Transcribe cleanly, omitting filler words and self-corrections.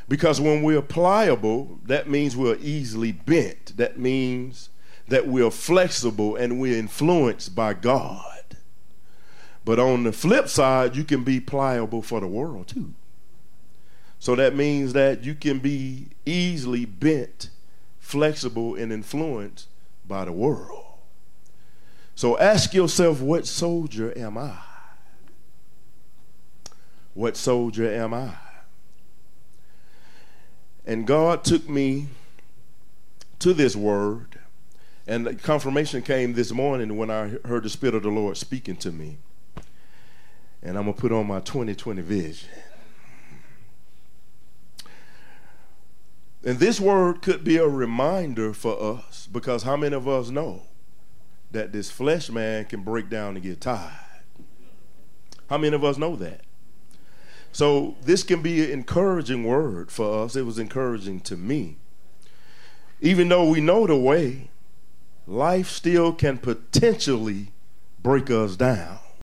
Because when we're pliable, that means we're easily bent. That means that we're flexible and we're influenced by God. But on the flip side, you can be pliable for the world too. So that means that you can be easily bent, flexible, and influenced by the world. So ask yourself, what soldier am I? What soldier am I? And God took me to this word, and the confirmation came this morning when I heard the Spirit of the Lord speaking to me. And I'm going to put on my 2020 vision. And this word could be a reminder for us, because how many of us know that this flesh man can break down and get tired? How many of us know that? So this can be an encouraging word for us. It was encouraging to me. Even though we know the way, life still can potentially break us down.